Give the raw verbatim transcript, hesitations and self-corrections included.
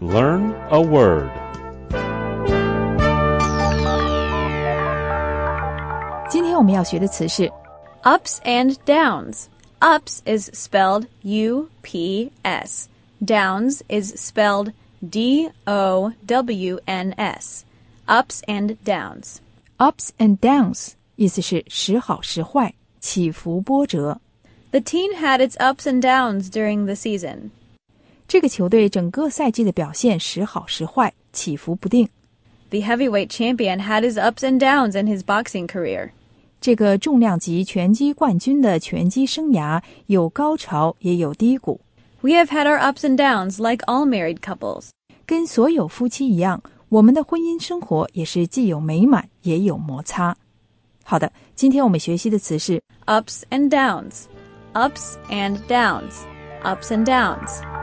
Learn a word. 今天我们要学的词是 Ups and downs. Ups is spelled U P S. Downs is spelled D O W N S. Ups and downs. ups and downs 意思是时好时坏，起伏波折。 The team had its ups and downs during the season. 这个球队整个赛季的表现时好时坏，起伏不定。 The heavyweight champion had his ups and downs in his boxing career. 这个重量级拳击冠军的拳击生涯有高潮也有低谷。 We have had our ups and downs like all married couples. 跟所有夫妻一样，我们的婚姻生活也是既有美满也有摩擦。好的，今天我们学习的词是 Ups and downs. Ups and downs. Ups and downs.